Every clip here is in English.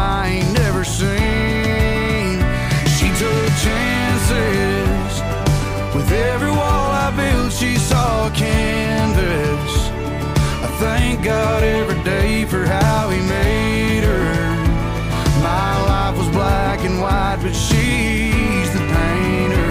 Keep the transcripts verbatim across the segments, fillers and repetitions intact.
I ain't never seen. She took chances. With every wall I built, she saw a canvas. I thank God every day for how He made her. My life was black and white, but she's the painter.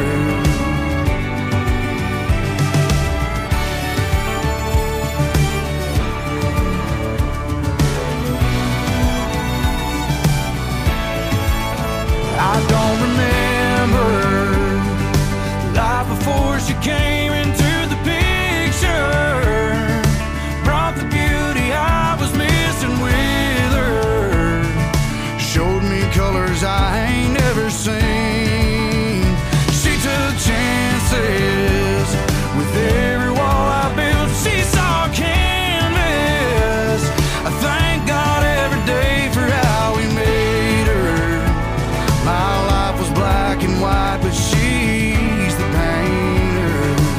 I don't remember life before she came into the picture. Brought the beauty I was missing with her. Showed me colors I ain't never seen. She took chances. With every wall I built, she saw canvas. I thank God every day for how He made her. My life was black and white, but she's the painter.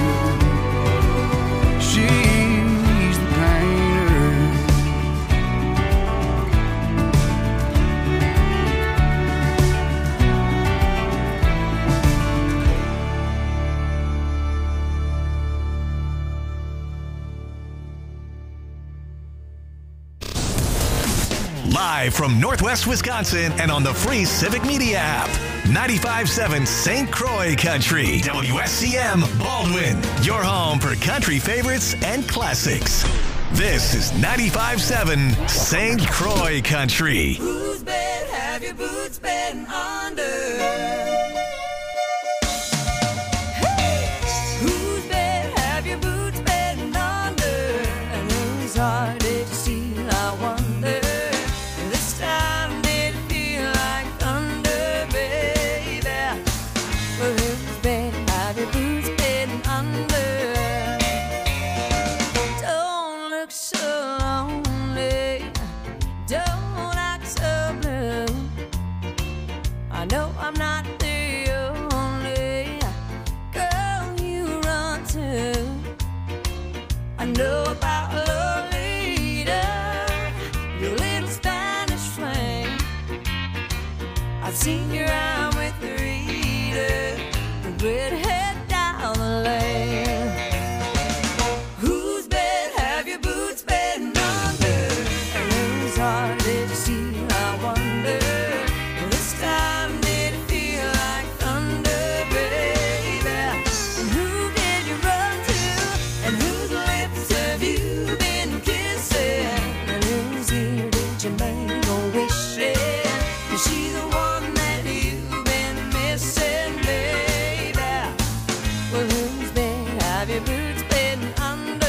She's the painter. Live from Northwest Wisconsin and on the free Civic Media app. ninety-five point seven Saint Croix Country. W S C M Baldwin. Your home for country favorites and classics. This is ninety-five point seven Saint Croix Country. Whose bed have your boots been under? Whose bed have your boots been under? And whose heart did you steal, I wonder? This time did it feel like thunder, baby? Well, whose bed have your boots been under? Don't look so lonely, don't act so blue. I know I'm not the only girl you run to. I know about Lolita, your little Spanish flame. I've seen you around with Rita, the redhead down the lane. Whose bed have your boots been under? And whose heart did you steal, I wonder? This time did it feel like thunder, baby? And who did you run to? And whose lips have you been kissing? And whose ear did you make a wish in? Is she the one that you've been missing, baby? Well, whose bed have your boots been under?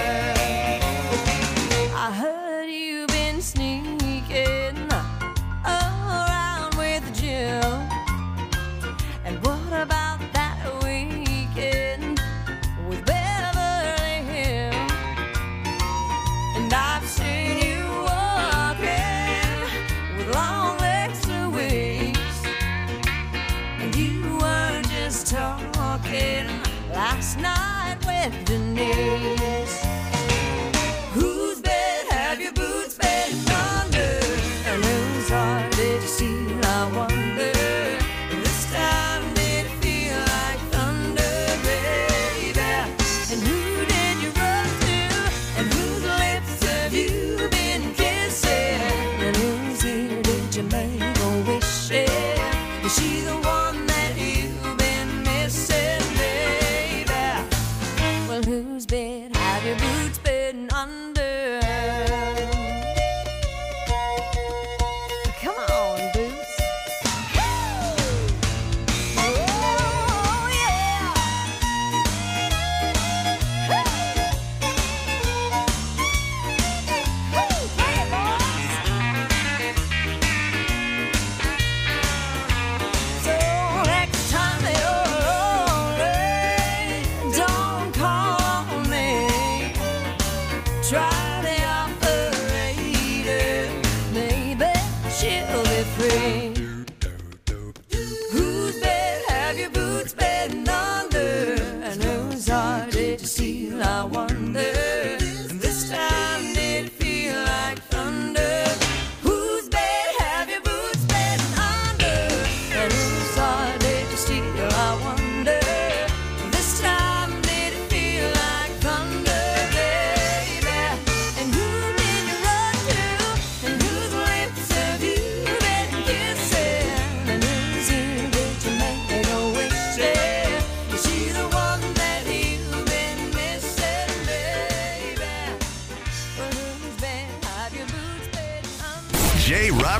I heard you've been sneaking around with Jill. And what about that weekend with Beverly Hills? And I've seen you walking with long legs to waist. And you were just talking last night with Denise. Whose bed have your boots been under? And whose heart did you steal, I wonder? This time did it feel like thunder, baby? And who did you run to? And whose lips have you been kissing? And whose ear did you make a wish in? Is she the one that you've been missing, baby? Well, whose bed have your boots been under? Come on, boots. Oh, yeah. Hey, boys. So next time you're lonely, don't call me. Try the operator, maybe she'll be free. Whose bed have your boots been under? And whose heart did you steal, I wonder? This time did it feel like thunder? Whose bed have your boots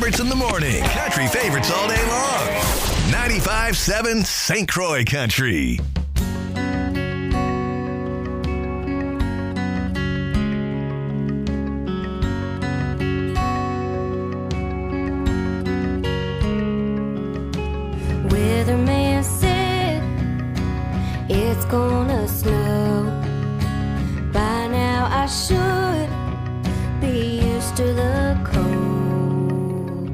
favorites in the morning, country favorites all day long. ninety-five seven Saint Croix Country. Weatherman said it's gonna snow. By now I should be used to the cold.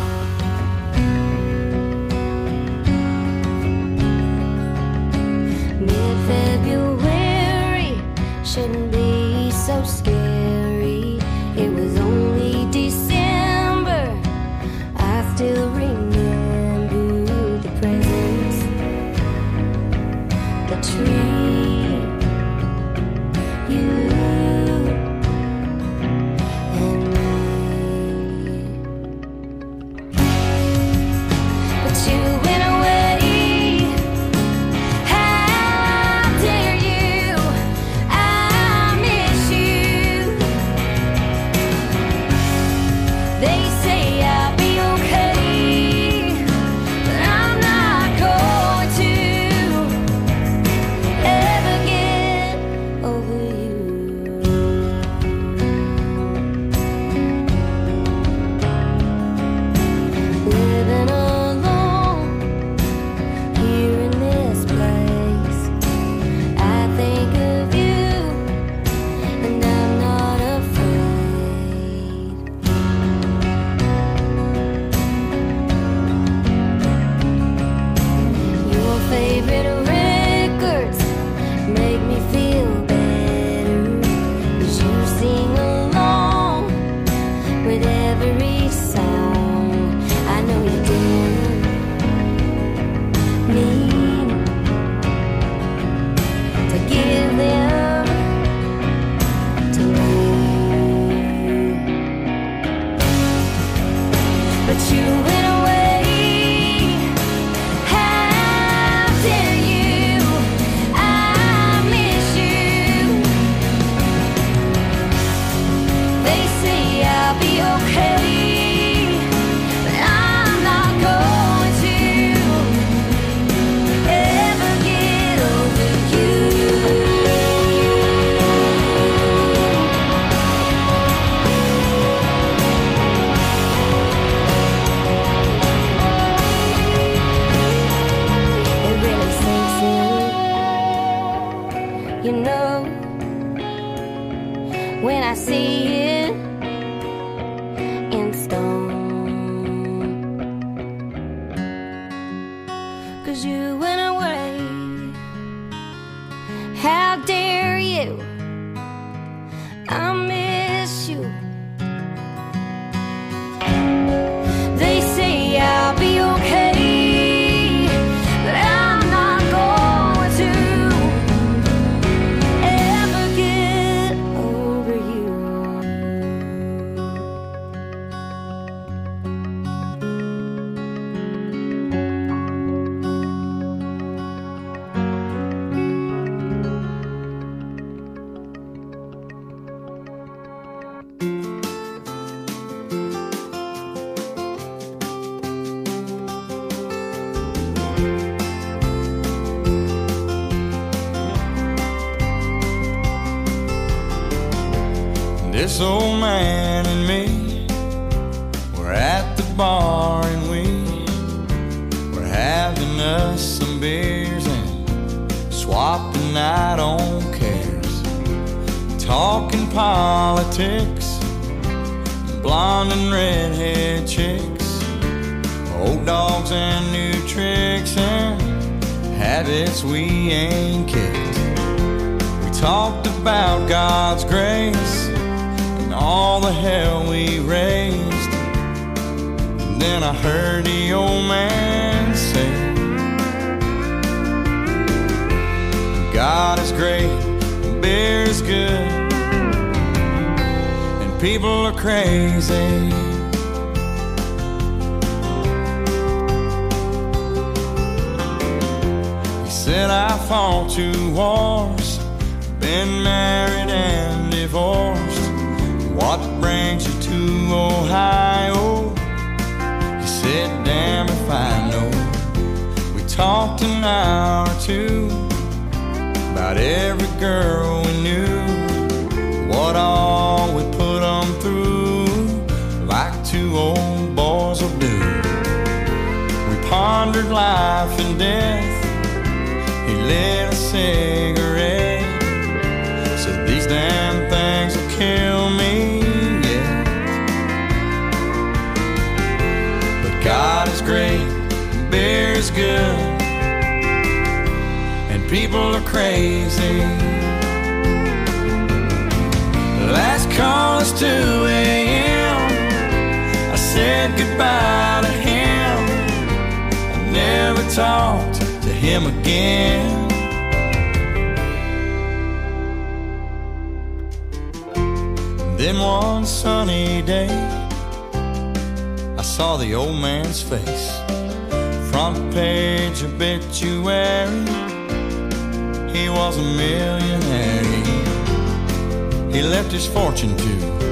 Mid-February shouldn't be so scary. It was only December. I still remember the presents, the tree, you and me. But you went away. How dare you? I miss you. They say I'll be okay, but I'm not going to ever get over you. Living alone here in this place, I think of you and I'm not afraid. Your favorite records make me feel better, 'cause you sing along with every song. I know you didn't mean to give them to me, but you went away. How dare you? I miss you. They say I'll be okay, but I'm not going to ever get over you. It really sinks in, you know, when I see it in stone. 'Cause you went away. How dare you? I miss you. They say I'll be okay, but I'm not going to ever get over you. This old man and me were at the bar and we were having us some beers and swapping out on cares, talking politics, blonde and redhead chicks, old dogs and new tricks and habits we ain't kicked. We talked about God's grace and all the hell we raised. And then I heard the old man say, God is great, and beer is good, and people are crazy. He said I fought two wars, been married and divorced. What brings you to Ohio? said, damn if I know. We talked an hour or two about every girl we knew, what all we put them through, like two old boys will do. We pondered life and death. He lit a cigarette, said these damn things will kill me, yeah. But God is great, beer is good, and people are crazy. Last call is two a.m. I said goodbye to him. I never talked to him again. Then one sunny day, I saw the old man's face. Front page obituary, he was a millionaire. He left his fortune to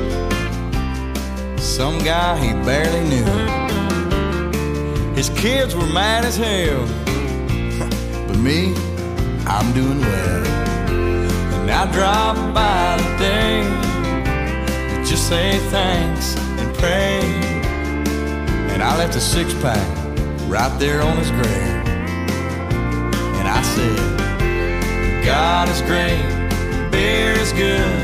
some guy he barely knew. His kids were mad as hell, but me, I'm doing well. And I dropped by today to just say thanks and pray. And I left a six-pack right there on his grave. And I said, God is great, beer is good,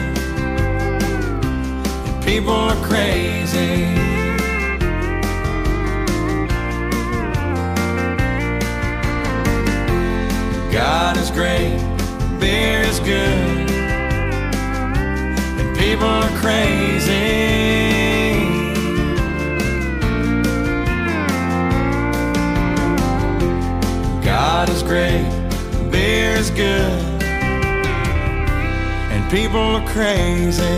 and people are crazy. God is great, beer is good, and people are crazy. God is great, beer is good, and people are crazy.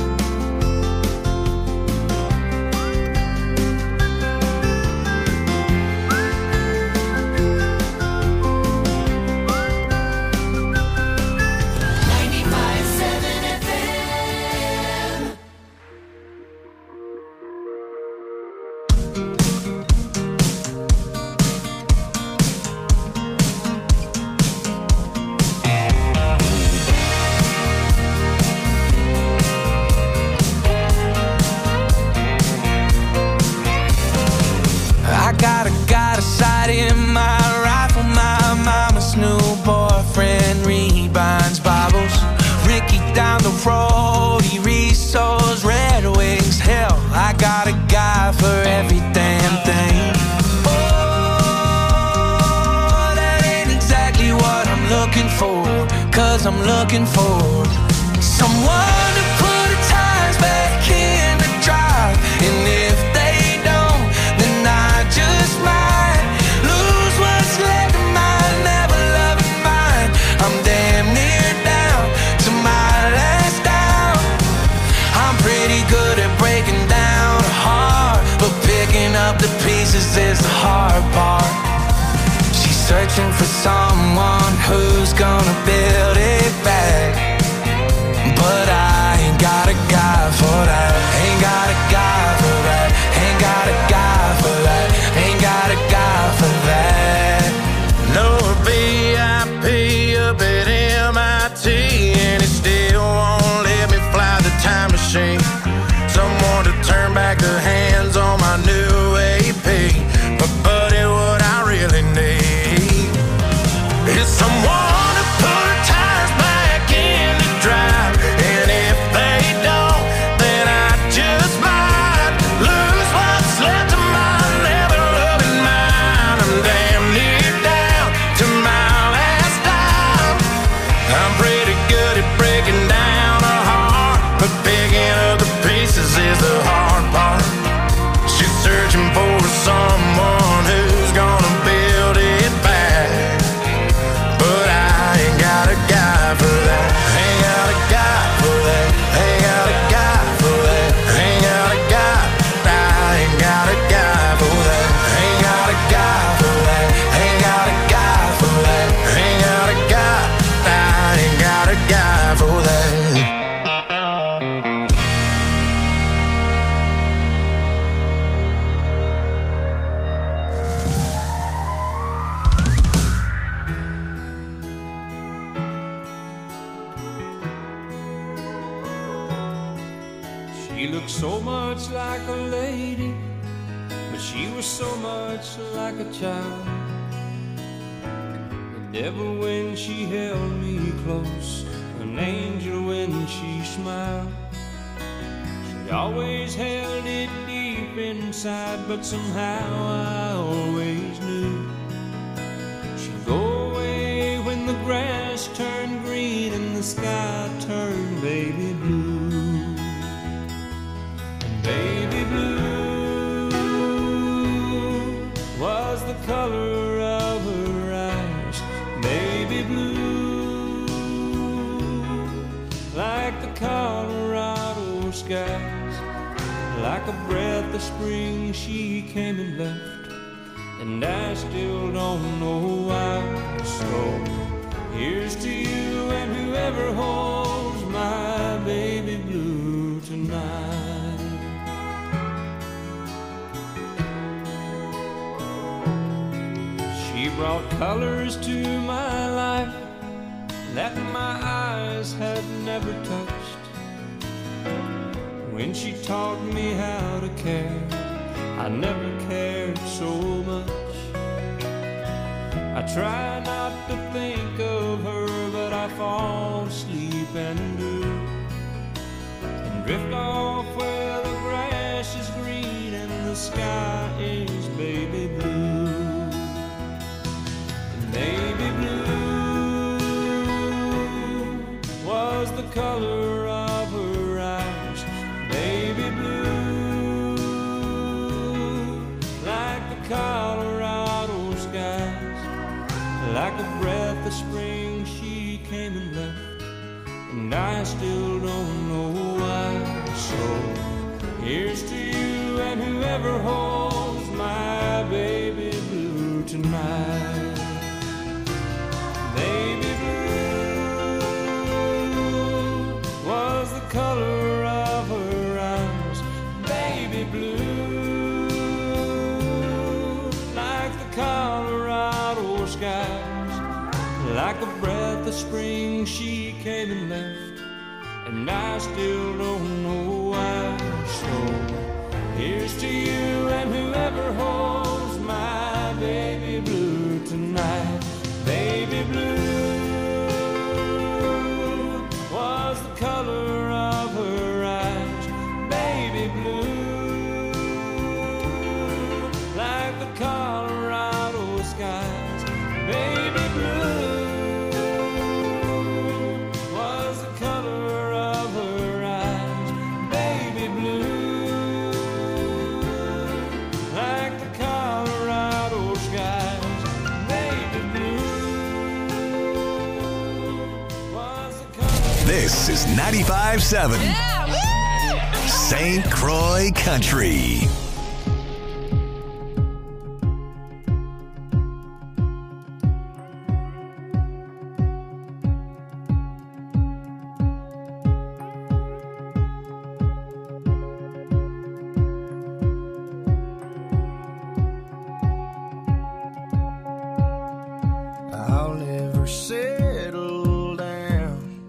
I'm looking for someone to put the tires back in the drive, and if they don't, then I just might lose what's left of my never-loving mind. I'm damn near down to my last down. I'm pretty good at breaking down a heart, but picking up the pieces is the hard part. She's searching for someone who's gonna build it back, but I ain't got a guy for that. Ain't got a guy for that. Ain't got a guy for that. Ain't got a guy for that. No V I P up at M I T, and it still won't let me fly the time machine. Someone to turn back the hands on my new A P, but buddy, what I really need is someone someone who's gonna build it back, but I ain't got a guy for that. Ain't got a guy for that. Ain't got a guy for that. Ain't got a guy. I ain't got a guy for that. Ain't got a guy for that. Ain't got a guy for that. Ain't got a guy. I ain't got a guy for that. looked so much like a lady, but she was so much like a child. The devil when she held me close, an angel when she smiled. She always held it deep inside, but somehow I always knew she'd go away when the grass turned green and the sky turned baby blue. And baby blue was the color of her eyes. Baby blue, like the Colorado skies. Like a breath of spring she came and left, and I still don't know why. So here's to you and whoever holds my baby blue tonight. She brought colors to my life that my eyes had never touched. When she taught me how to care, I never cared so much. I try not to think of her, but I fall asleep and do, and drift off where the grass is green and the sky is baby blue. And baby blue was the color of her eyes. Baby blue, like the Colorado skies. Like a breath of spring she came and left, and I still don't know why. So here's to you and whoever holds my baby blue tonight. Baby blue was the color of her eyes. Baby blue, like the Colorado skies. Like a breath of spring she came and left, and I still don't know why. So here's to you and whoever holds my baby blue tonight. Baby blue was the color of her eyes. Baby blue, like the Colorado skies. Baby blue was the color of her eyes. Baby blue, like the Colorado skies. Baby blue was the color. This is ninety-five seven Saint Croix Country. I'll never settle down.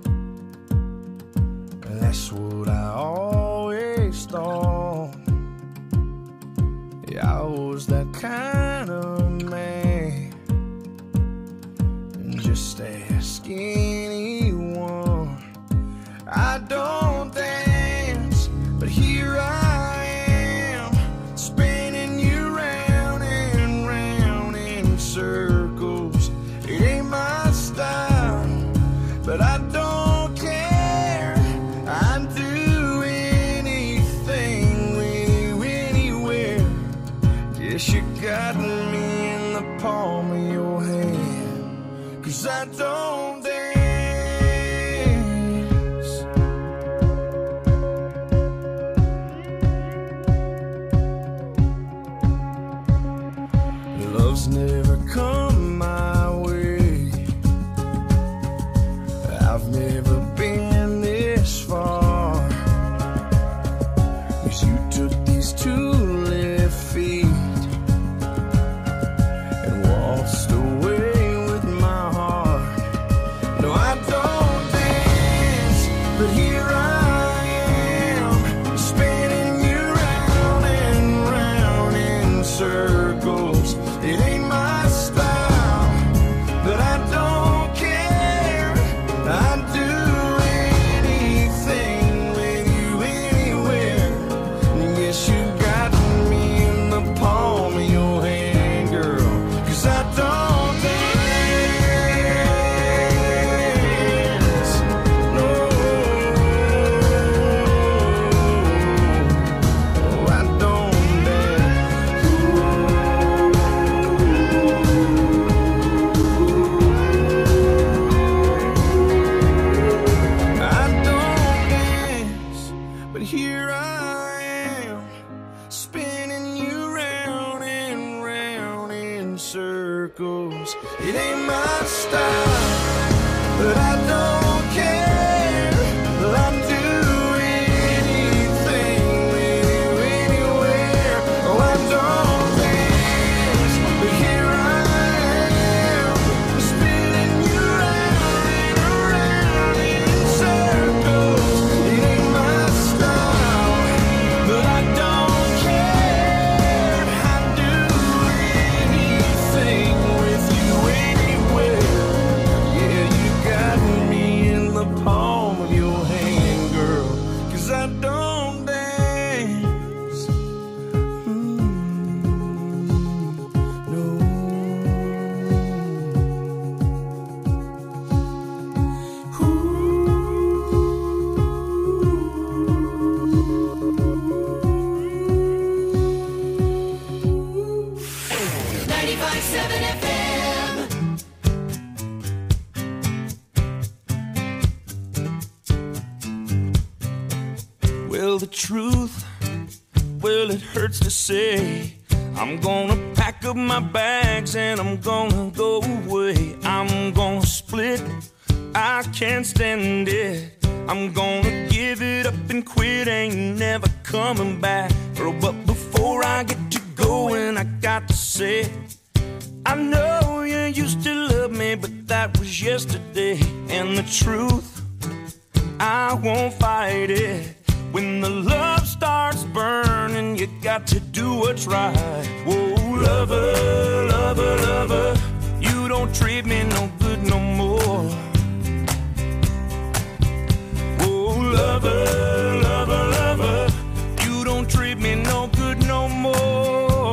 That's what I always thought. Yeah, I was that kind of man. Just ask anyone. I don't dance, but here I am, spinning you round and round in circles. It ain't my style, but I don't care. I'd do anything with you anywhere. Guess you got me in the palm of your hand, 'cause I don't dance. Love's never come my way. I've never been this far. 'Cause you took these two left feet and waltzed away with my heart. No, I don't dance, but here I am, spinning circles. It ain't my style, but I don't care. I'd do anything with you anywhere. Yes, you got me in the palm of your hand, girl, 'cause I don't dance, no, I don't dance. I don't dance, but here I am, spinning you round and round in circles. It ain't my style, but I don't care. I'll do anything with you anywhere. Oh, I don't dance, but here I am, spinning you round and around in circles. It ain't my style, but I don't care. I'd do anything with you anywhere. Yeah, you got me in the palm of your hand, girl, 'cause I don't dance. Mm, no. ninety-five seven F M. Well, the truth, well, it hurts to say. I'm gonna pack up my bags and I'm gonna go away. I'm gonna split, I can't stand it. I'm gonna give it up and quit, ain't never coming back. Girl, but before I get to going, I got to say, I know you used to love me, but that was yesterday. And the truth, I won't fight it. When the love starts burning, you got to do what's right. Whoa, lover, lover, lover, you don't treat me no good no more. Whoa, lover, lover, lover, you don't treat me no good no more.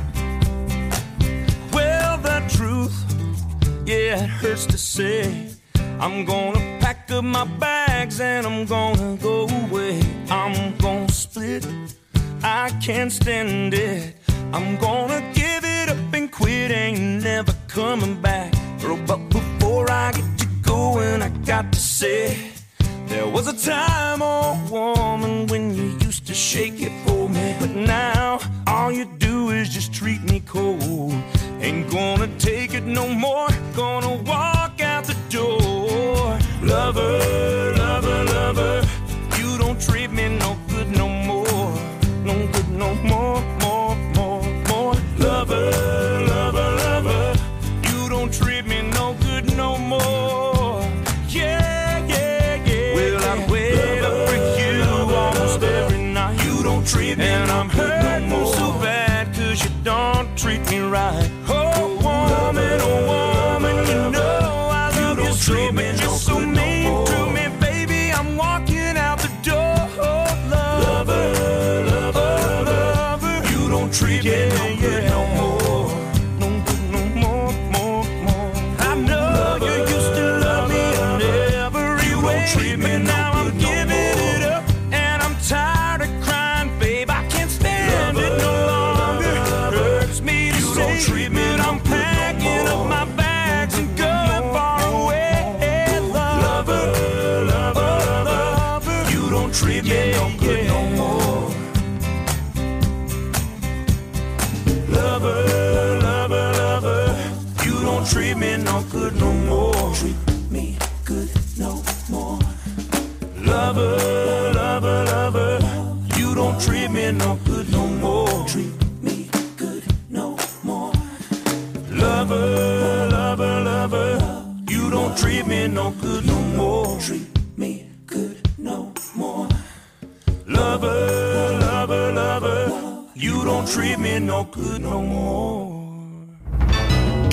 Well, the truth, yeah, it hurts to say. I'm gonna pack up my bags and I'm gonna go away. I'm gonna split, I can't stand it. I'm gonna give it up and quit, ain't never coming back. Girl, but before I get to going, I got to say, there was a time, oh woman, when you used to shake it for me. But now, all you do is just treat me cold. Ain't gonna take it no more, gonna walk out the door. Lover, lover, lover, you don't treat me no good no more. No good no more, more, more, more. Lover, lover, lover, you don't treat me no good no more. Yeah, yeah, yeah. Well, I wait up for you almost every night. You don't treat me and I'm hurting no so bad, 'cause you don't treat me right. Oh, woman, oh, woman, you know I love you so, but you're so mean to me, baby. I'm walking out the door. Oh, lover, lover, lover, you don't treat me no good no more. No good no more, more, more. I know you used to love me in every way, but now I'm giving it up and I'm tired of crying, babe. I can't stand it no longer. Hurts me to say, but I'm packing up my bags and going far away. Lover, lover, lover, you don't treat me no good no more. Lover, lover, lover, you don't treat me no good no more. Treat me good no more. Lover, lover, lover, you don't treat me no good no more. Treat me good no more. Lover, lover, lover, you don't treat me no good no more. Treat me good no more. Lover, lover, lover, you don't treat me no good no more.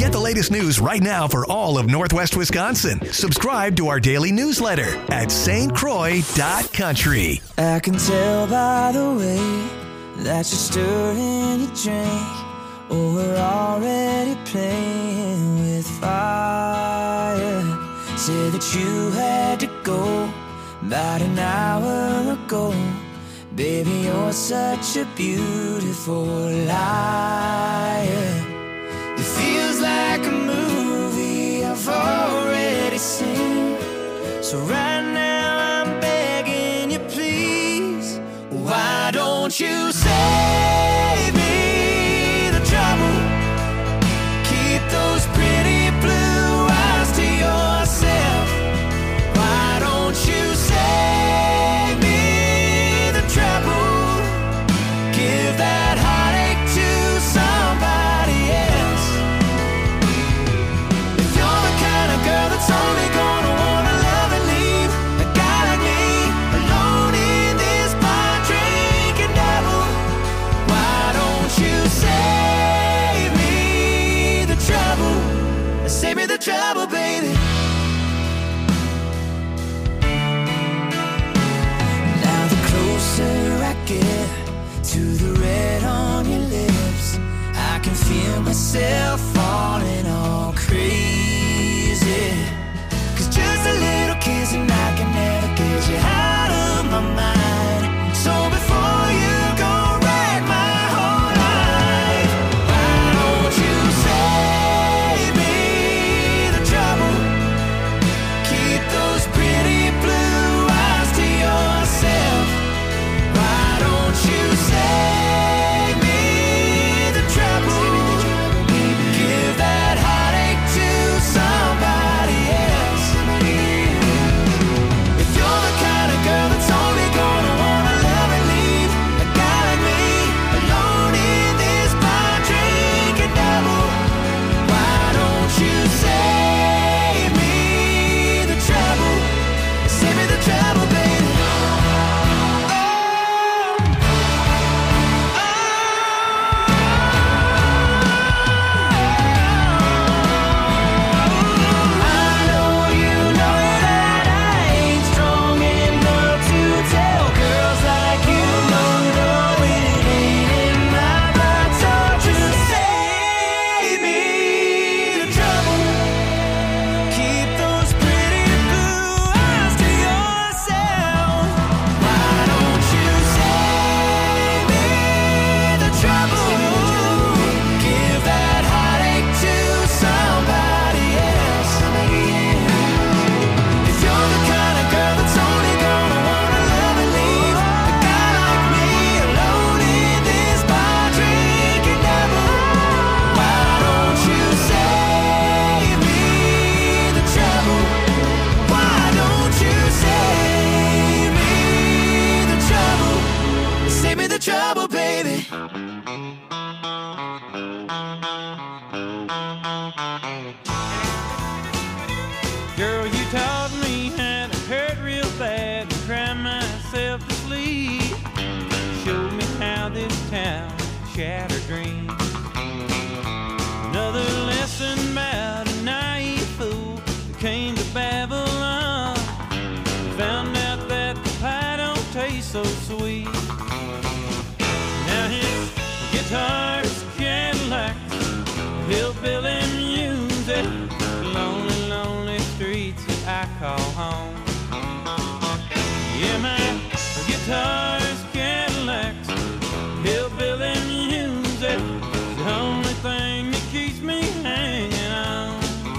Get the latest news right now for all of Northwest Wisconsin. Subscribe to our daily newsletter at S T Croix dot country. I can tell by the way that you're stirring your drink. Oh, we're already playing with fire. Said that you had to go about an hour ago. Baby, you're such a beautiful liar. It feels like a movie I've already seen. So right now I'm begging you, please, why don't you save me the trouble? Keep those pretty blue eyes to yourself. Why don't you save me the trouble? Give that heartache to somebody else. If you're the kind of girl that's only gonna wanna love and leave a guy like me alone in this bar drinking double, why don't you save me the trouble? Save me the trouble, baby. Now the closer I get to the red on your lips, I can feel myself falling all crazy. Cause just a little kiss and I can never get you out of my mind. So before you go wreck my whole life, why don't you save me the trouble? Keep those pretty blue eyes to yourself. Why don't you save me the trouble? Give that heartache to somebody else. If you're the kind of girl that's only gonna wanna love and leave a guy like me alone in this bar drinking double, why don't you save me the trouble? Save me the trouble, baby. I know you know that I ain't strong enough to tell girls like you no, no, it ain't in my blood. So just save me the trouble. Keep those pretty blue eyes to yourself. Why don't you save me the trouble? Give that heartache to somebody else. If you're the kind of girl that's only gonna wanna love and leave a guy like me alone in this bar drinking double, why don't you save me the trouble? Why don't you save me the trouble? Save me the trouble, baby. Girl, you taught me how to hurt real bad and cry myself to sleep. Showed me how this town shattered dreams. Another lesson about a naive fool who came to Babylon. Found out that the pie don't taste so sweet. Now his guitar's Cadillacs, hillbilly music, lonely, lonely streets that I call home. Yeah, my guitar's Cadillacs, hillbilly music, the only thing that keeps me hanging on.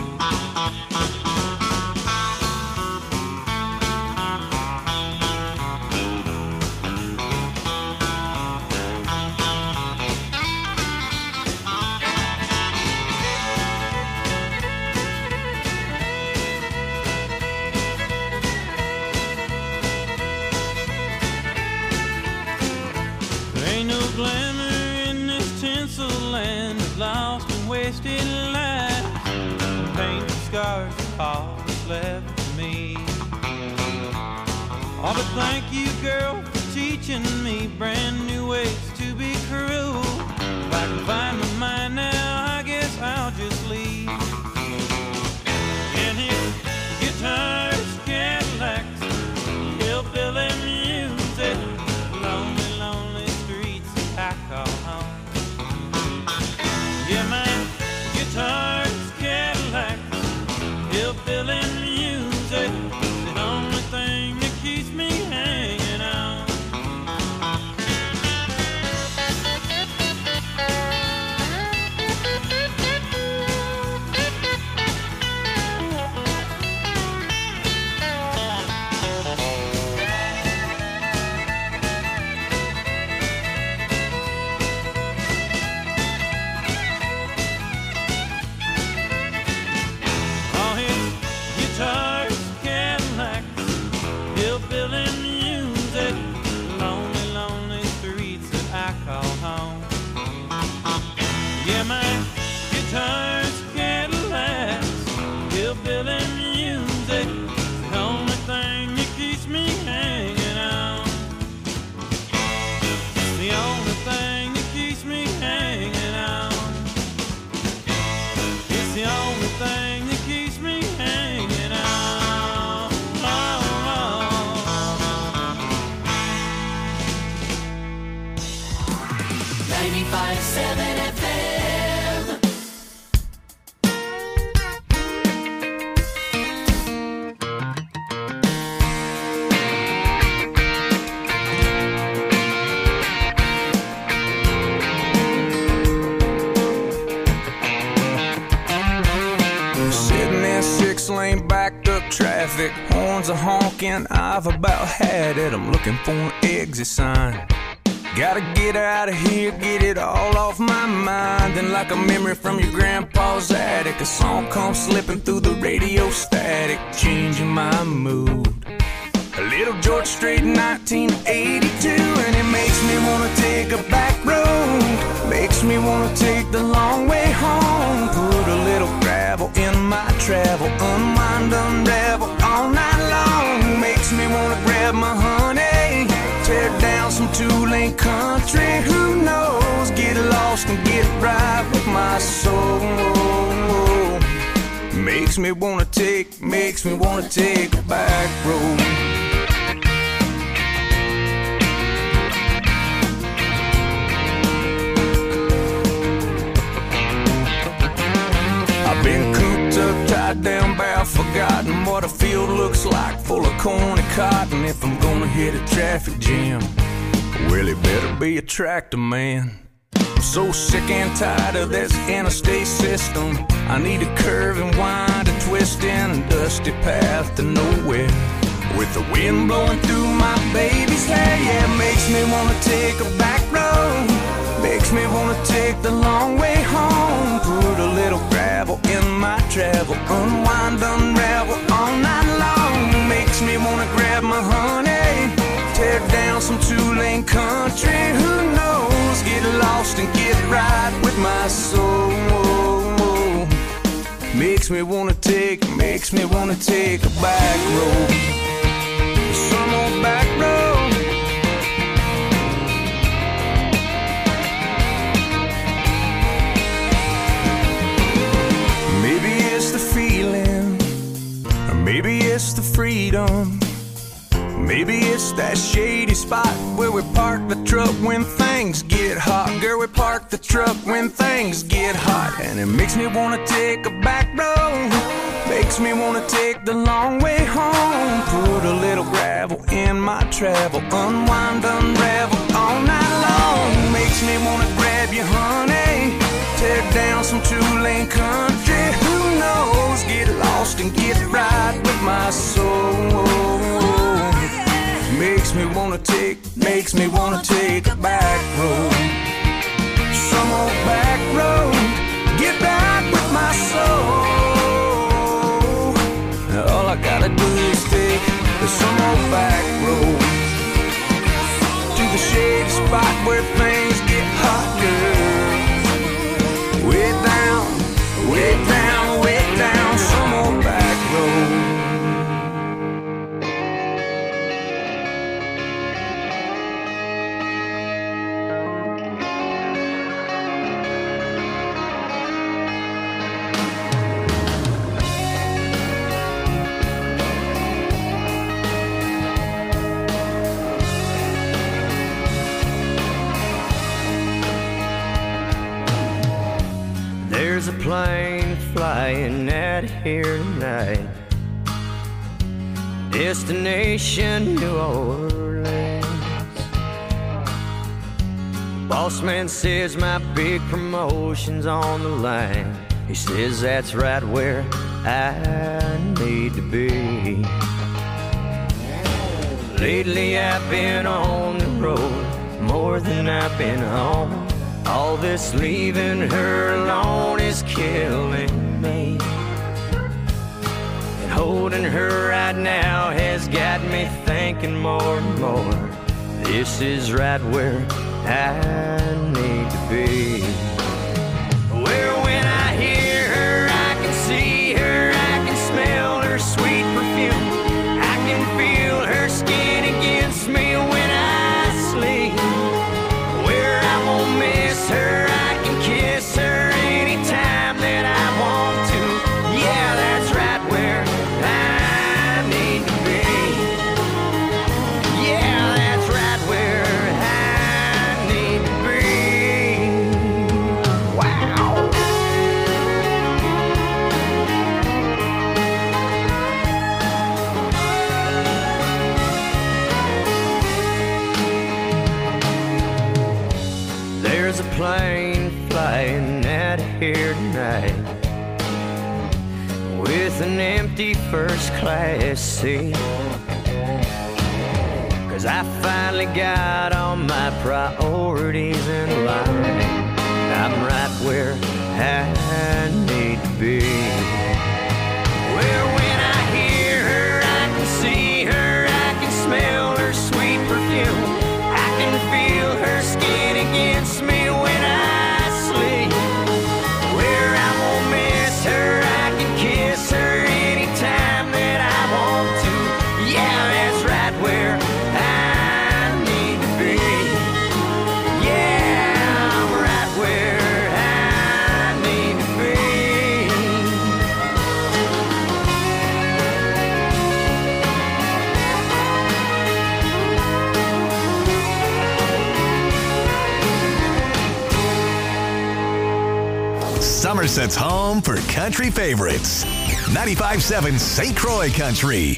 There ain't no glamour in this tinsel land of lost and wasted lives. Painted scars of all that's left of me. Oh, but thank you, girl, for teaching me brand new ways to be cruel. If I can find my mind now, I guess I'll just leave. traffic, horns are honking, I've about had it. I'm looking for an exit sign. Gotta get out of here, get it all off my mind. And like a memory from your grandpa's attic, a song comes slipping through the radio static, changing my mood. A little George Strait, nineteen eighty-two, and it makes me wanna take a back road. Makes me wanna take the long way home. Put a little gravel in my travel, unwind, unravel all night long. Makes me wanna grab my honey, tear down some two-lane country. Who knows? Get lost and get right with my soul. Makes me wanna take, makes me wanna take a back road. I've been cooped up, tied down, barrel, forgotten what a field looks like, full of corn and cotton. If I'm gonna hit a traffic jam, well, it better be a tractor man. I'm so sick and tired of this interstate system. I need a curve and wind, a twist in a dusty path to nowhere, with the wind blowing through my baby's hair. Yeah, it makes me wanna take a back road. Makes me wanna take the long way home. Put a little gravel in my travel, unwind, unravel all night long. Makes me wanna grab my honey, tear down some two-lane country. Who knows? Get lost and get right with my soul. Makes me wanna take, makes me wanna take a back road. Some old back road. Maybe it's the feeling, or maybe it's the freedom. Maybe it's that shady spot where we park the truck when things get hot. Girl, we park the truck when things get hot. And it makes me wanna take a back road. Makes me wanna take the long way home. Put a little gravel in my travel, unwind, unravel all night long. Makes me wanna grab you, honey, tear down some two-lane country. Who knows? Get lost and get right with my soul. Makes me wanna take, makes me wanna take a back road. Some old back road, get back with my soul. All I gotta do is take some old back road to the shady spot where things get hot, girl. Way down, way down, way down, some old back road. There's a plane flying out of here tonight, destination New Orleans. Boss man says my big promotion's on the line. He says that's right where I need to be. Lately I've been on the road more than I've been home. All this leaving her alone is killing me, and holding her right now has got me thinking more and more. This is right where I need to be. Where when I hear her, I can see her, I can smell her sweet perfume, I can feel her skin against me when I sleep. Where I won't miss her, I can kiss her anytime that I want to. Yeah, that's right where I need to be. Yeah, that's right where I need to be. Wow. There's a plane flying out of here tonight, with an empty first class seat. Cause I finally got all my priorities in line. I'm right where I need to be. Where when I hear her, I can see her, I can smell her sweet perfume. I can feel her skin against me when I sleep. Where I won't miss her, I can kiss her anytime that I want to. Yeah, that's right where I need to be. Yeah, I'm right where I need to be. Somerset's home for country favorites. ninety-five point seven Saint Croix Country.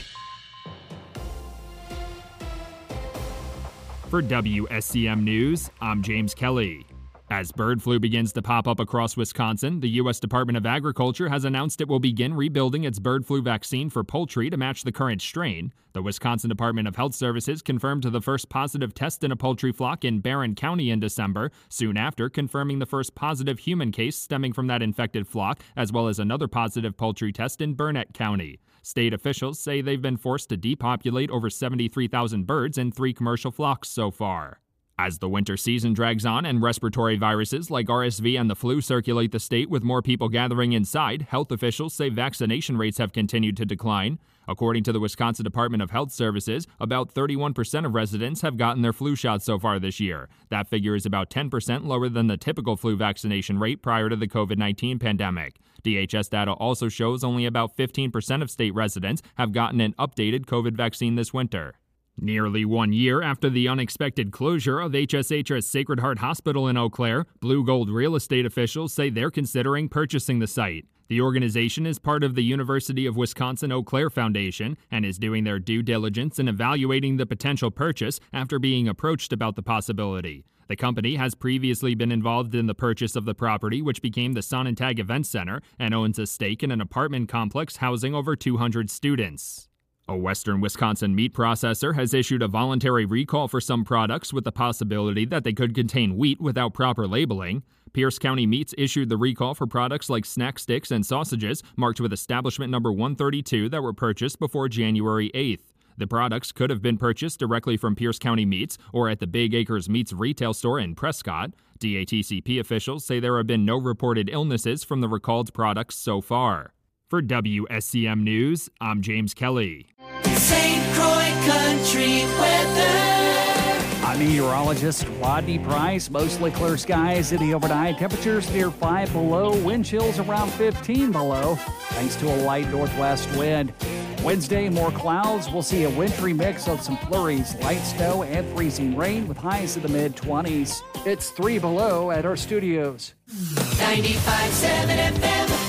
For W S C M News, I'm James Kelly. As bird flu begins to pop up across Wisconsin, the U S Department of Agriculture has announced it will begin rebuilding its bird flu vaccine for poultry to match the current strain. The Wisconsin Department of Health Services confirmed the first positive test in a poultry flock in Barron County in December, soon after confirming the first positive human case stemming from that infected flock, as well as another positive poultry test in Burnett County. State officials say they've been forced to depopulate over seventy-three thousand birds in three commercial flocks so far. As the winter season drags on and respiratory viruses like R S V and the flu circulate the state with more people gathering inside, health officials say vaccination rates have continued to decline. According to the Wisconsin Department of Health Services, about thirty-one percent of residents have gotten their flu shot so far this year. That figure is about ten percent lower than the typical flu vaccination rate prior to the covid nineteen pandemic. D H S data also shows only about fifteen percent of state residents have gotten an updated COVID vaccine this winter. Nearly one year after the unexpected closure of H S H S Sacred Heart Hospital in Eau Claire, Blue Gold real estate officials say they're considering purchasing the site. The organization is part of the University of Wisconsin-Eau Claire Foundation and is doing their due diligence in evaluating the potential purchase after being approached about the possibility. The company has previously been involved in the purchase of the property, which became the Sonnentag Event Center, and owns a stake in an apartment complex housing over two hundred students. A Western Wisconsin meat processor has issued a voluntary recall for some products with the possibility that they could contain wheat without proper labeling. Pierce County Meats issued the recall for products like snack sticks and sausages marked with establishment number one thirty-two that were purchased before January eighth. The products could have been purchased directly from Pierce County Meats or at the Big Acres Meats retail store in Prescott. D A T C P officials say there have been no reported illnesses from the recalled products so far. For W S C M News, I'm James Kelly. Saint Croix Country weather. I'm meteorologist Rodney Price. Mostly clear skies in the overnight. Temperatures near five below. Wind chills around fifteen below, thanks to a light northwest wind. Wednesday, more clouds. We'll see a wintry mix of some flurries, light snow, and freezing rain with highs in the mid-twenties. It's three below at our studios. ninety-five point seven F M.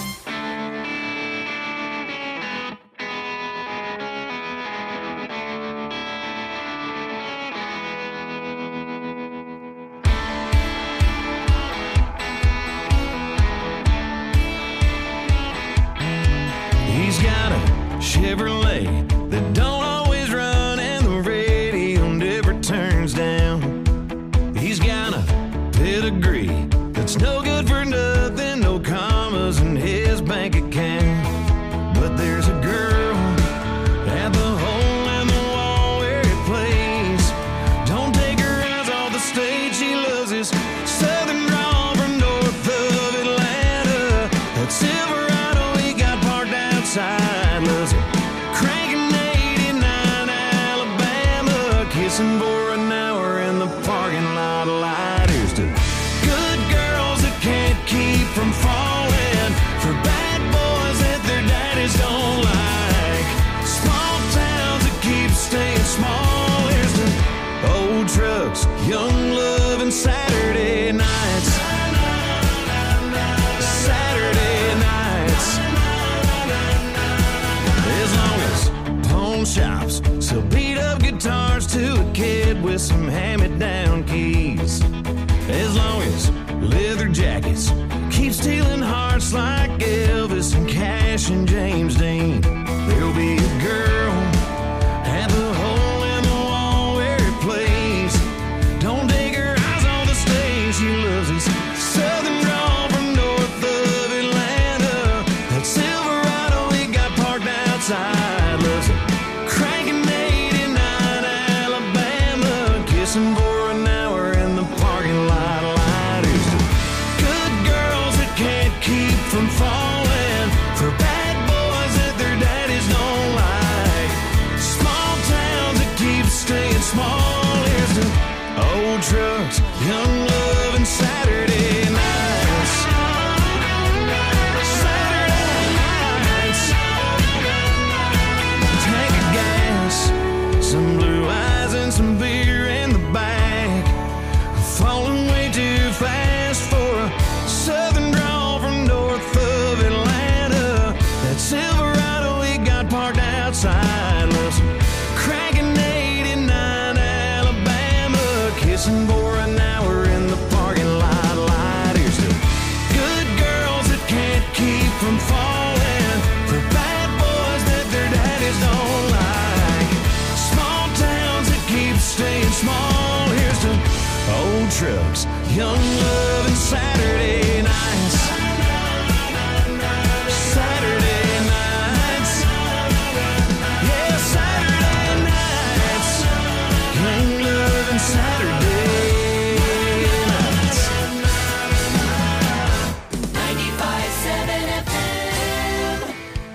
He's got a Chevrolet that don't always run and the radio never turns down. He's got a pedigree that's no good for nothing, no commas in his bank account. But there's a girl at the hole in the wall where he plays. Don't take her eyes off the stage, she loves his southern drawl from north of Atlanta. That Silverado he got parked outside, loves it cranking eighty-nine Alabama, kissing for an hour in the parking lot light. Here's to good girls that can't keep from falling, for bad boys that their daddies don't like, small towns that keep staying small. Here's to old trucks, young love, and Saturday nights. Saturday nights. As long as pawn shops sell beat up guitars to a kid with some hand-me-down keys. As long as leather jackets keep stealing hearts like Elvis and Cash and James Dean. from falling for bad boys that their daddies don't like. Small towns that keep staying small. Here's to old trucks, young love, and Saturday nights. Saturday nights. Tank of gas, some blue eyes and some beer in the back. Falling way too fast for a southern drawl from north of Atlanta. That Silverado we got parked outside was cranking eighty-nine Alabama, kissing for an hour in the parking lot. Light. Here's to good girls that can't keep from falling for bad boys that their daddies don't like. Small towns that keep staying small. Here's to old trucks, young love, and Saturday nights. Saturday nights. Yeah, Saturday nights. Young love and Saturday nights. ninety-five seven F M.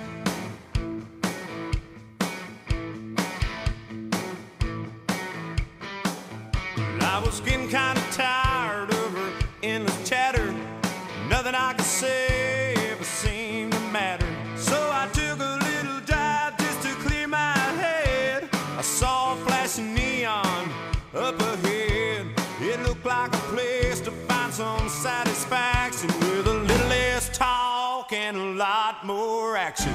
I was getting kind of tired of her endless chatter. Nothing I could say ever seemed to matter. So I took a little drive just to clear my head. I saw a flashing neon up ahead. It looked like a place to find some satisfaction with a little less talk and a lot more action.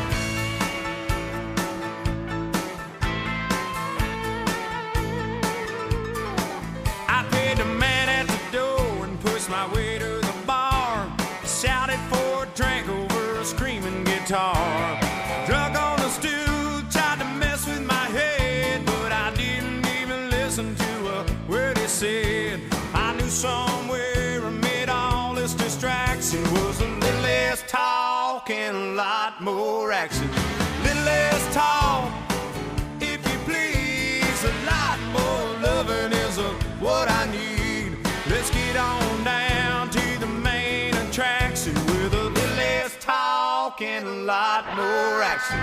I paid the man at the door and pushed my way to the bar. Shouted for a drink over a screaming guitar. Drunk on the stool, tried to mess with my head, but I didn't even listen to a word he said. I knew somewhere amid all this distraction was a little less talk and a lot more action. Little less talk, if you please, a lot more loving is a what I need. Let's get on down to the main attraction with a little less talk and a lot more action.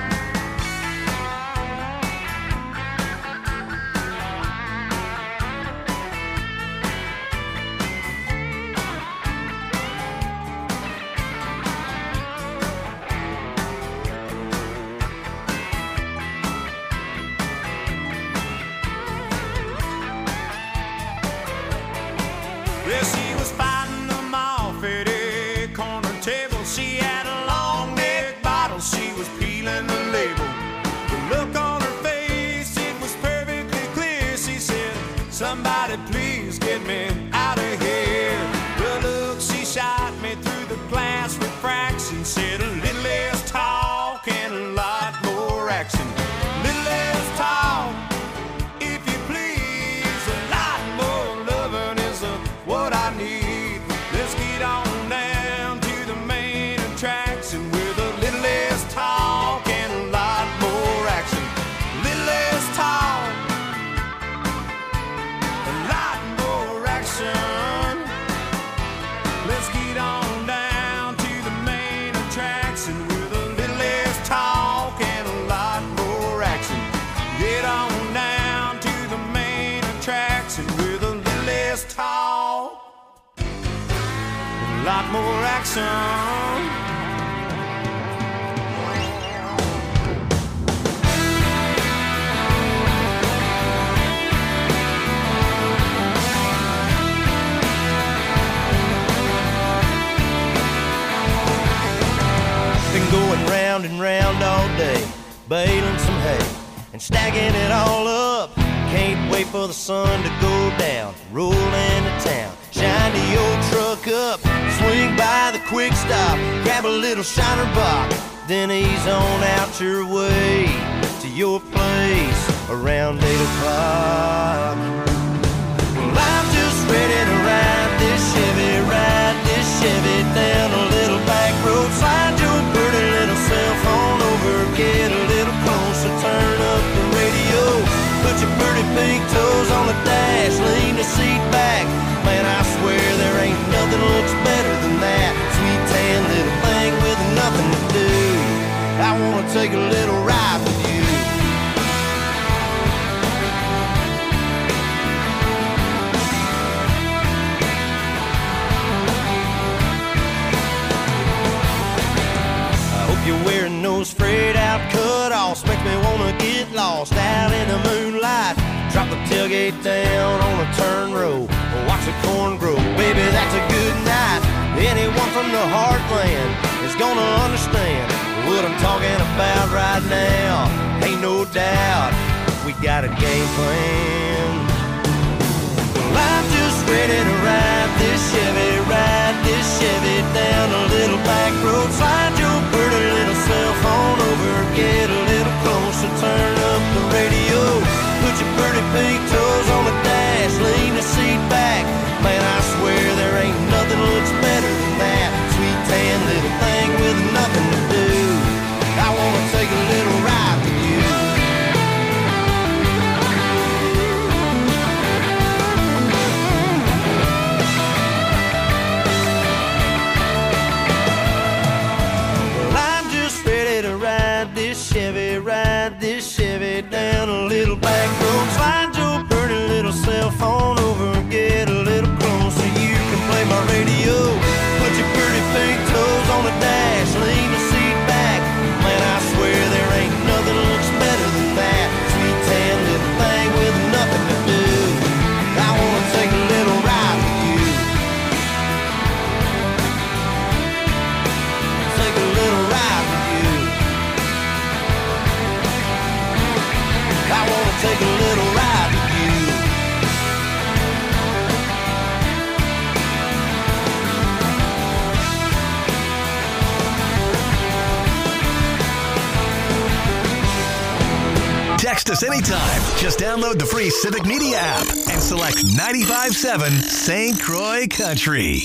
Well, she was fighting them off at a corner table. She had a long neck bottle, she was peeling the label. The look on her face, it was perfectly clear. She said, somebody please get me out of here. The look she shot me through the glass refraction said a little less talk and a lot more action. Little less talk, if you please, a lot more loving is a what I need. Let's get on down to the main attraction with a little less talk and a lot more action. Little less talk, a lot more action. Let's get on down to the main attraction with a little less talk and a lot more action. Get on down to the main attraction with a little less talk, a lot more action. Been going round and round all day, baling some hay and stacking it all up. Can't wait for the sun to go down, roll into town, shine the old truck up, swing by the quick stop, grab a little shiner box, then ease on out your way to your place around eight o'clock. Well, I'm just ready to ride this Chevy, ride this Chevy down a little back road, slide your pretty little cell phone over, get a little closer, turn up the radio, put your pretty pink toes on the dash, lean the seat back. Man, I swear there ain't nothing looks better than that sweet tan little thing take a little ride with you. I hope you're wearing those frayed out cutoffs. Makes me wanna get lost out in the moonlight. Drop the tailgate down on a turn row, watch the corn grow. Baby, that's a good night. Anyone from the heartland is gonna understand what I'm talking about right now. Ain't no doubt we got a game plan. Well, I'm just ready to ride this Chevy, ride this Chevy down a little back road. Slide your pretty little cell phone over, get a little closer, turn up the radio. Put your pretty pink toes on the dash, lean the seat back. Man, I swear there ain't nothing looks better than that sweet tan little thing with nothing to do. I wanna take a little ride with you. Well, I'm just ready to ride this Chevy, ride this Chevy down a little back road. Slide your pretty little cell phone over and get a little closer. You can play my radio. Put your pretty pink toes on the dash, lean the seat back. Man, I swear there ain't nothing looks better than that sweet tan little thing with nothing to do. I wanna take a little ride with you. Take a little ride with you. I wanna take a little ride with you. Text us anytime. Just download the free Civic Media app and select ninety-five point seven Saint Croix Country.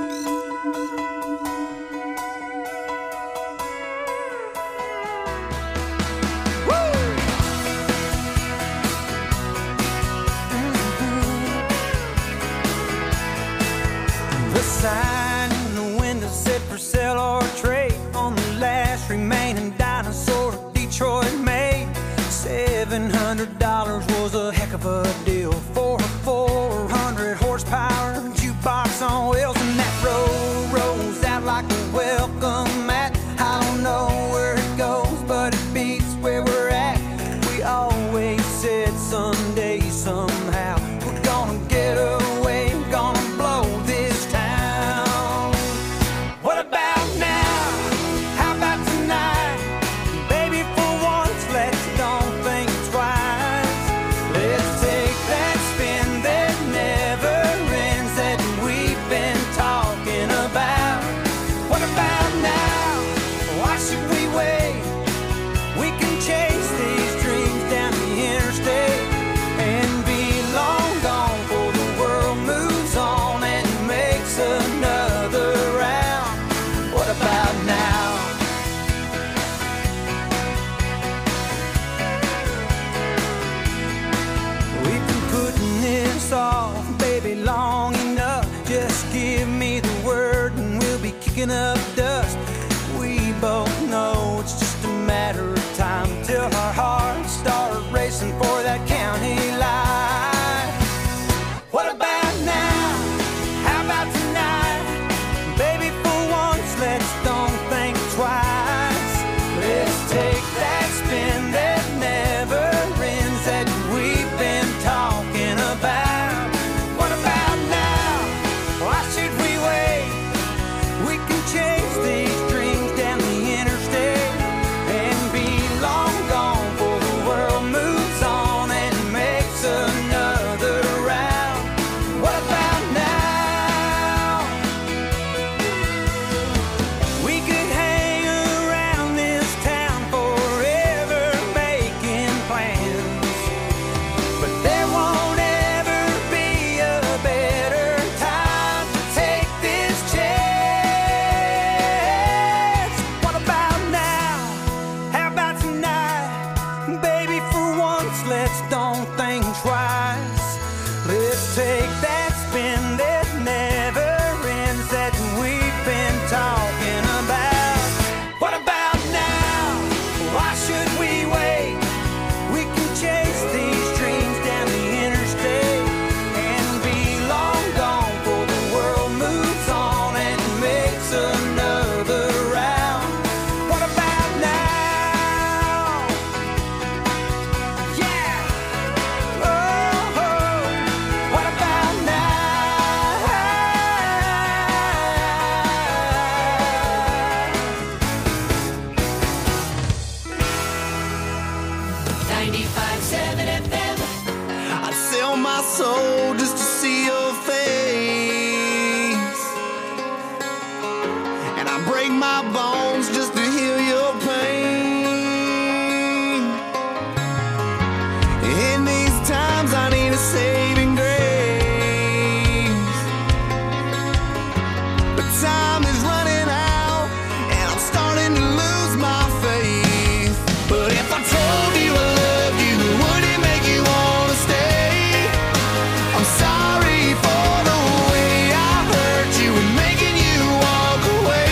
The sign in the window said for sale or trade on the last remaining dinosaur Detroit made. Seven hundred dollars was a heck of a deal for a four hundred horsepower jukebox on wheels, and that soul just to see your face. And I break my bones just to heal your pain. In these times I need a saving grace. But time is running out and I'm starting to lose my faith. But if I told you I loved you, would it make you wanna stay? I'm sorry for the way I hurt you and making you walk away.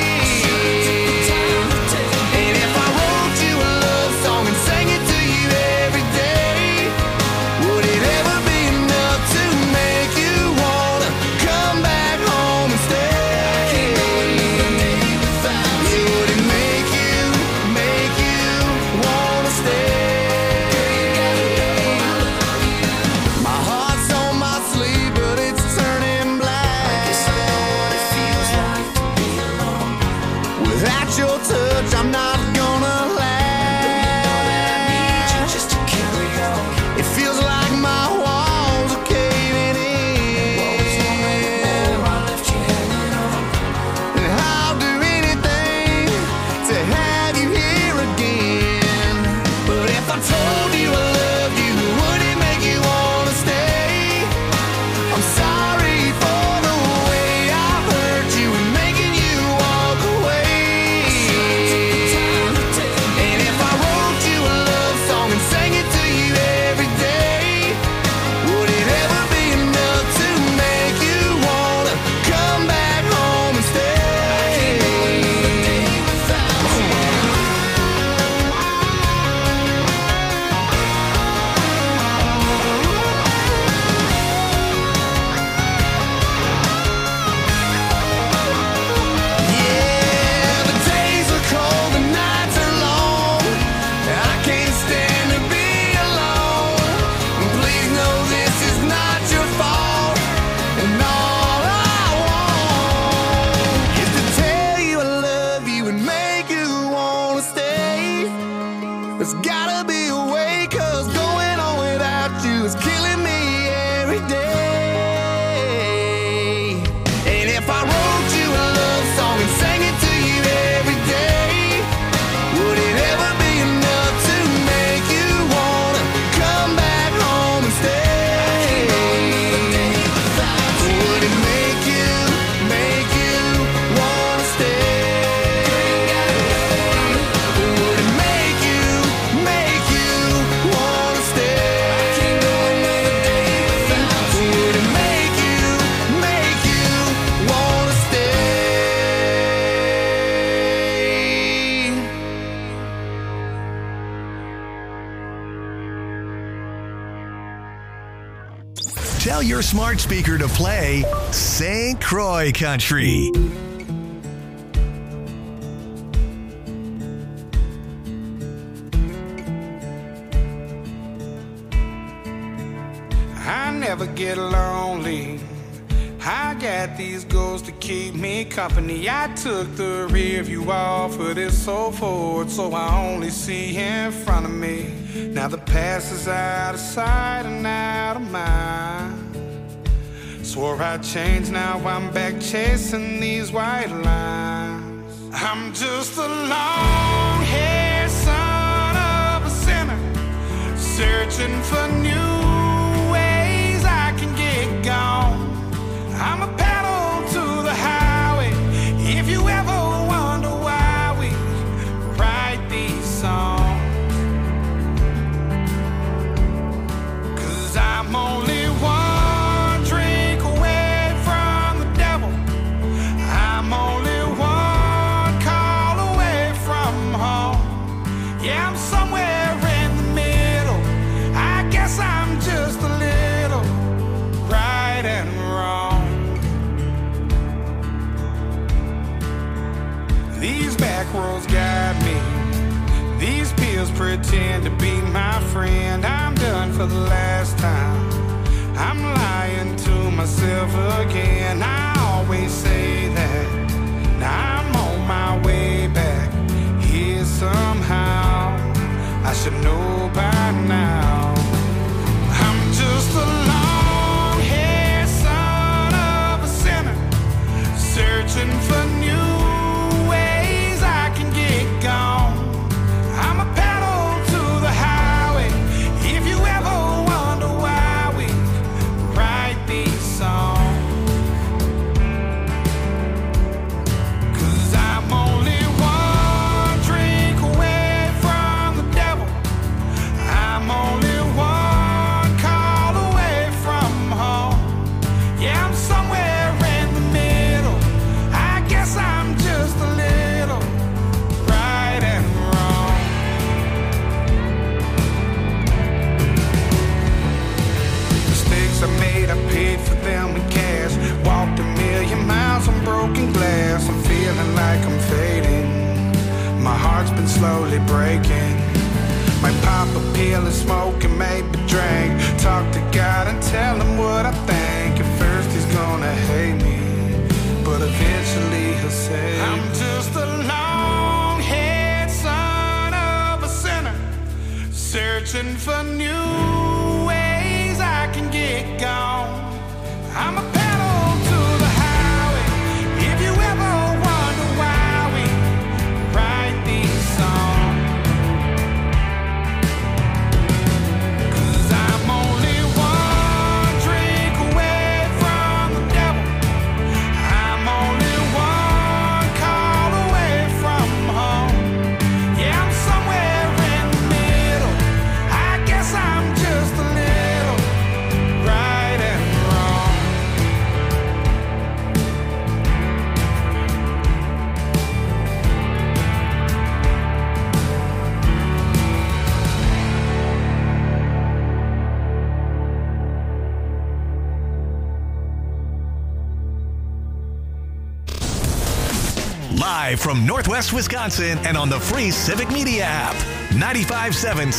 And if I wrote you a love song and sang it to you every day, would it ever be enough to make you wanna come back home and stay? Would it make you, make you wanna stay? My heart's on my sleeve, but it's turning black. Without your touch, I'm not gonna last. Just to carry on. It feels like my walls are caving in. And I'll do anything to have you here again. But if I told you I loved you, would it make you wanna stay? I'm sorry for the way I hurt you and making you walk away. And if I wrote you a love song and sang it to you every day, would it ever be enough to make you wanna come back home and stay? Yeah, the days are cold, the nights are long. I can't stand to be alone. Please know this is not your fault. And all I want is to tell you I love you and make you wanna stay. There's gotta be a way, 'cause going on without you is killing me every day. And if I wrote you a love song and sang it to you every day, would it ever be enough to make you wanna come back home and stay? Would it make you, make you wanna stay? Would it make you, make you wanna stay? Would it make you, make you wanna stay? Tell your smart speaker to play Saint Croix Country. I never get lonely. I got these goals to keep me company. I took the rear view off of this so forward, so I only see in front of me. Now the past is out of sight and out of mind. Swore I'd change, now I'm back chasing these white lines. I'm just a long-haired son of a sinner, searching for new ways I can get gone. I'm a pedal to the highway. If you ever wonder why we write these songs, 'cause I'm only one drink away from the devil. I'm only one call away from home. Yeah, I'm somewhere in the middle. I guess I'm just a little right and wrong. These back roads guide me. These pills pretend to be my friend. I'm done for the last time. I'm lying to myself again. I always say that. Now I'm on my way back here somehow. I should know by now. I'm just a long and slowly breaking. Might pop a pill and smoke and maybe drink. Talk to God and tell him what I think. At first he's gonna hate me, but eventually he'll say, I'm just a long-haired son of a sinner, searching for new ways I can get gone. I'm a pedal to the highway. If you ever wonder why we write these songs, 'cause I'm only one drink away from the devil. I'm only one call away from home. Yeah, I'm somewhere in the middle. I guess I'm just a little right and wrong. Live from Northwest Wisconsin and on the free Civic Media app. ninety-five point seven